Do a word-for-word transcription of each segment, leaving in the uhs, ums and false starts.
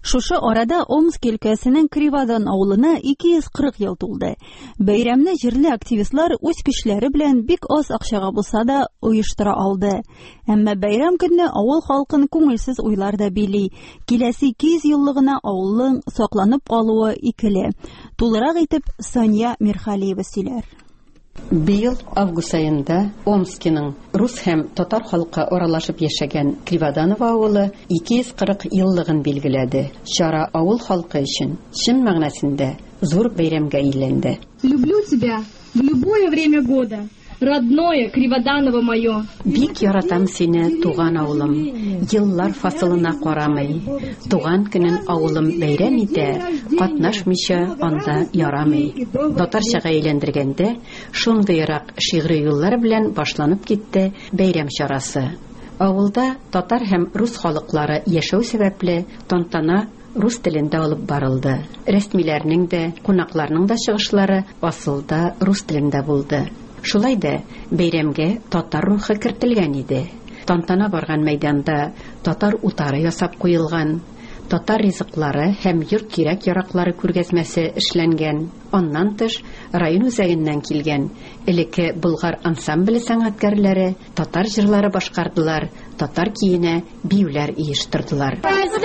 Шушы арада Омск өлкәсенең Криводан авылына ике йөз кырык ел тулды. Бәйрәмне җирле активистлар үз көчләре белән бик аз акчага булса да оештыра алды. Әмма бәйрәм көнне авыл халкын күңелсез уйлар да били. Киләсе ике йөз еллыгына авылның сакланып калуы икеле. Тулырак итеп Сания Мирхалиева сөйләр. Быел август айында Омскиның рус һәм татар халкы аралашып яшәгән Криводанова авылы ике йөз кырык еллыгын билгеләде. Чара авыл халкы өчен чын мәгънәсендә зур бәйрәмгә әйләнде. Люблю тебя в любое время года. Родное Криводаново мое. Бик яратам сине, туган авылым. Еллар фасылына карамый. Туган көнен авылым бәйрәм итә, катнашмыйча анда ярамый. Татарчага әйләндергәндә, шундыйрак шигъри юллар белән башланып китте бәйрәм чарасы. Авылда татар һәм рус халыклары яшәү сәбәпле тантана рус телендә алып барылды. Рәсмиләрнең дә, кунакларның да чыгышлары асылда рус телендә булды. Шулай да бәйрәмгә татар рухы кертелгән иде. Тантана барган мәйданда татар утары ясап куелган, татар ризыклары һәм йорт кирәк-яраклары күргәзмәсе эшләнгән. Аннан тыш район үзәгеннән килгән элекке Болгар ансамбле сәнгатькәрләре татар җырлары башкардылар, татар киенә биюләр оештырдылар.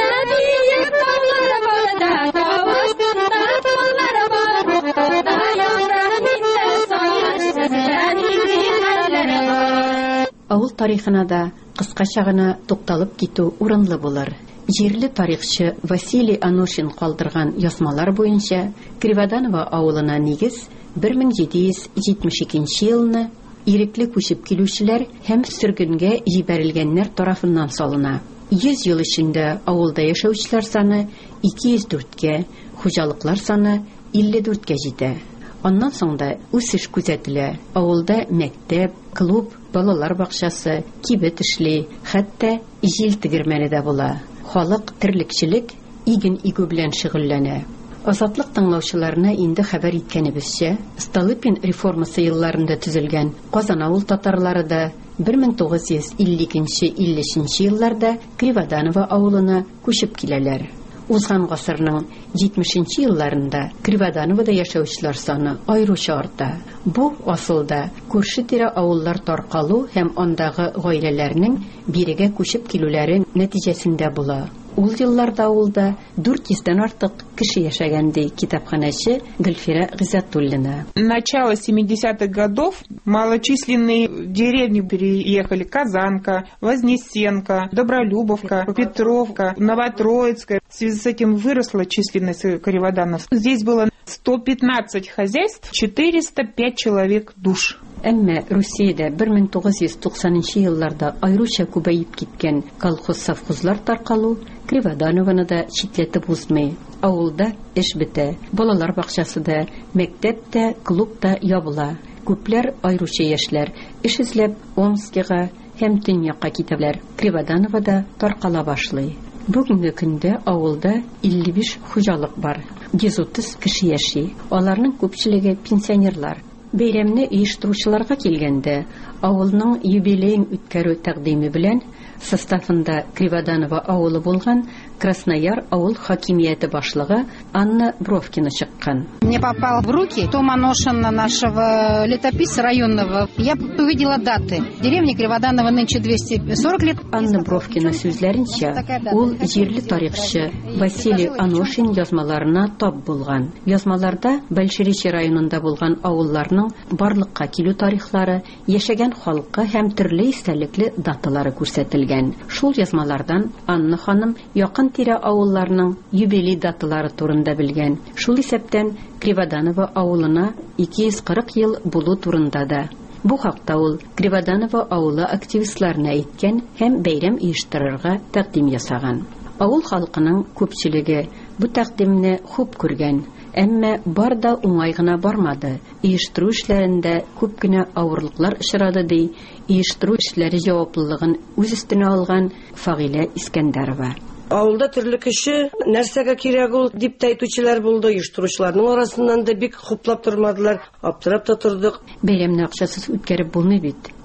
Авыл тарихына да кыскача гына тукталып китү урынлы булыр. Җирле тарихчы Василий Аношин калдырган язмалар буенча, Криводанова авылына нигез бер мең җиде йөз җитмеш икенче елны ирекле күчеп килүчеләр һәм сөргенгә җибәрелгәннәр тарафыннан салына. йөз ел эчендә авылда яшәүчеләр саны ике йөз дүрткә, хуҗалыклар саны илле дүрткә җитә. Аннан соң да үсеш күзәтелә. Авылда мәктәп, клуб, балалар бакчасы, кибет эшли, хәтта җил тегермәне дә була. Халык терлекчелек, иген игү белән шөгыльләнә. Азатлык тыңлаучыларына инде хәбәр иткәнебезчә, Столыпин реформасы елларында төзелгән Казан авыл татарлары да бер мең тугыз йөз илле икенче - илле өченче елларда Криводанова авылына күчеп киләләр. Узган гасырның җитмешенче елларында Криводановада яшәүчеләр саны аеруча арта. Бу асылда күрше-тирә авыллар таркалу һәм андагы гаиләләрнең бирегә күчеп килүләре нәтиҗәсендә була. Ул елларда авылда дүрт йөздән артык кеше яшәгән ди китапханәче Гөлфирә Гыйззәтуллина. Начало семидесятых годов малочисленные деревни переехали: Казанка, Вознесенка, Добролюбовка, Петровка, Новотроицкая. В связи с этим выросла численность Криводанов. Здесь было сто пятнадцать хозяйств, четыреста пять человек душ. Әмма Русиядә бер мең тугыз йөз туксанынчы елларда аеруча күбәеп киткән колхоз-совхозлар таркалу Криводанованы да читләтеп узмый. Авылда эш бетә, балалар бакчасы да, мәктәп тә, клуб та ябыла. Күпләр аеруча яшьләр эш эзләп Омскига һәм төньякка китәләр. Криводанова да таркала башлый. Бүгенге көндә авылда илле биш хуҗалык бар. йөз утыз кеше яши. Аларның күпчелеге пенсионерлар. Бәйрәмне оештыручыларга килгәндә, авылның юбилейын үткәрү тәкъдиме белән составында Криводанова авылы булган Краснояр авыл хакимияте башлыгы Анна Бровкина чыккан. Мне попал в руки том Аношина, нашего летописца районного. Я увидела даты. Деревня Криводанова нынче двести сорок лет. Анна Бровкина сүзләренчә, ул җирле тарихчы Василий Аношин язмаларына тап булган. Язмаларда Большеречье районында булган авылларның барлыкка килү тарихлары, яшәгән халкы һәм төрле истәлекле даталары күрсәтелгән. Шул язмалардан Анна ханым якын тирә авылларның юбилей даталары турында белгән. Шул исәптән Криводанова авылына ике йөз кырык ел булу турында да. Бу хакта ул Криводанова авылы активистларына әйткән һәм бәйрәм оештырырга тәкъдим ясаган. Авыл халкының күпчелеге бу тәкъдимне хуп күргән. Әмма бар да уңай гына бармады. Оештыру эшләрендә күп кенә авырлыклар очрады ди оештыру эшләре җаваплылыгын үз өстенә алган Фагыйлә Искәндәрова. Авылда төрле кеше нәрсәгә кирәк ул дип әйтүчеләр булды. Оештыручыларның арасыннан да бик хуплап тормадылар. Аптырап та тордык. Бәйрәмне акчасыз үткәреп булмый бит.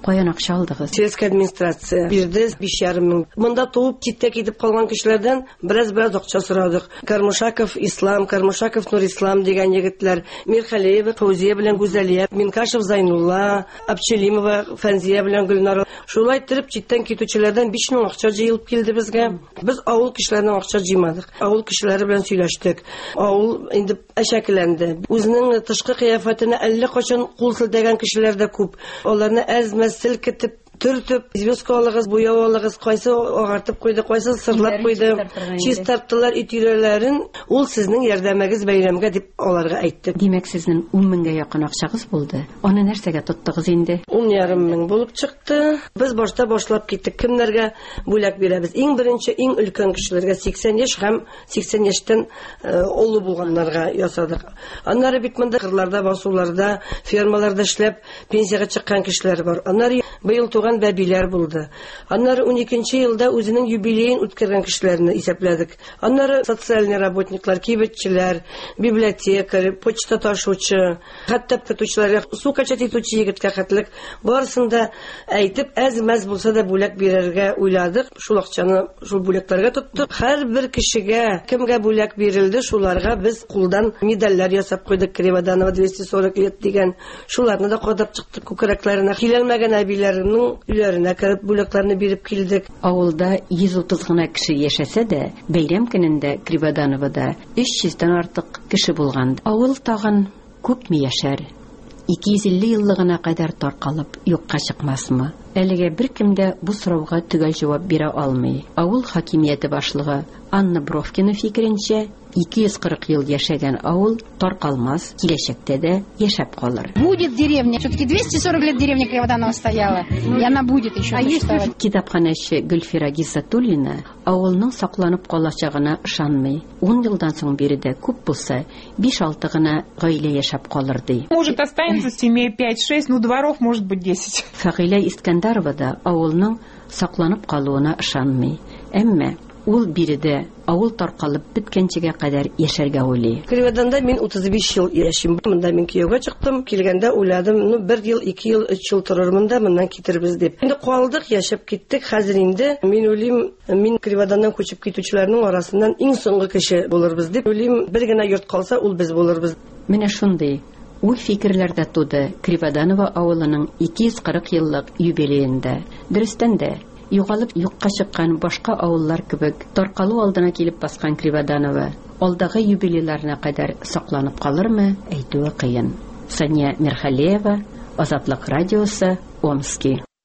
Каян акча алдыгыз? Сельская администрация бирде биш ярым мең. Монда туып читтә китеп калган кешеләрдән бераз-бераз акча сорадык. Кармушаков Ислам, Кармушаков Нурислам дигән егетләр, Мирхалиева Фаузия белән Гүзәлия, Минкашев Зайнулла, Апчелимова Фанзия белән Гөлнар. Шулай итеп читтән китүчеләрдән биш мең акча җыелып килде безгә. Без авыл кешеләреннән акча җыймадык. Авыл кешеләре белән сөйләштек. Авыл инде әшәкеләнде. Үзенең тышкы кыяфәтенә әллә качан кул селтәгән кешеләр дә күп. Аларны әз-мәз селкетеп төртүп, звездка алыгыз, буяу алыгыз, кайсы агартып куйды, кайсы сырлап куйды. Чистартылар итүләрен, ул сезнең ярдәмегез бәйрәмгә дип аларга әйтте. Димәк, сезнең ун меңгә якын акчагыз булды. Аны нәрсәгә тоттыгыз инде? ун ярым мең булып чыкты. Без башта башлап киттек. Кемнәргә бүләк бирәбез? Иң беренче, иң өлкән кешеләргә, сиксән яшь һәм сиксән яшьтән олы булганнарга ясадык. Аннары бит монда кырларда, басуларда, фермаларда эшләп пенсиягә чыккан кешеләр бар. Аннары быел туган бәбиләр булды. Аннары ун икенче елда үзенең юбилеен үткәргән кешеләрне исәпләдек. Аннары социальный работниклар, кибетчеләр, библиотекарь, почта ташучы, хәтта көтүчеләр, су качат итүче егеткә хәтлек барысын да әйтеп, әз-мәз булса да бүләк бирергә уйладык. Шул акчаны шул бүләкләргә тоттык. Һәр бер кешегә кемгә бүләк бирелде, шуларга без кулдан медальләр ясап куйдык. Криводанова двести сорок лет дигән. Шуларны да кадап чыктык күкрәкләренә. Килелмәгән әбиләрнең үйләренә кереп бүләкләрне биреп килдек. Авылда йөз утыз гына кеше яшәсә дә, бәйрәм көнендә Криводановада өч йөздән артык кеше булган. Авыл тагын күпме яшәр? ике йөз илле еллыгына кадәр таркалып юкка чыкмасмы? Әлегә беркем дә бу сорауга төгәл җавап бирә алмый. Авыл хакимияте башлыгы Анна Бровкина фикеренчә, ике йөз кырык ел яшәгән авыл таркалмас, киләчәктә дә яшәп калыр. Будет деревня. Все-таки двести сорок лет деревня Криводанова стояла. И она будет еще. Китапханәче Гөлфира Гиззатуллина авылның сакланып калачагына ышанмый. ун елдан соң биредә күп булса, биш-алты гына гаилә яшәп калыр ди. Может останется семей пять-шесть, ну дворов может быть десять. Фагыйлә Искәндәрова да авылның сакланып калуына ышанмый. Әмма ул биредә авыл таркалып биткәнчегә кадәр яшәргә уйлый. Криводанда мин утыз биш ел яшим. Монда мин кияүгә чыктым. Килгәндә уйладым, ну бер ел, ике ел, өч ел торырмын да, моннан китербез дип. Инде калдык, яшәп киттек. Хәзер инде мин уйлыйм, мин Криводаннан күчеп китүчеләрнең арасыннан иң соңгы кеше булырбыз дип уйлыйм. Бер генә йорт калса, ул без булырбыз. Менә шундый уй фикерләрдә туды Криводанова авылының ике йөз кырык еллык юбилеенда. Дөрестән дә югалып юкка чыккан башка авыллар кебек таркалу алдына килеп баскан Криводанова алдагы юбилейларына кадәр сакланып калырмы, әйтүе кыен. Сания Мирхалиева, Азатлык радиосы, Омский.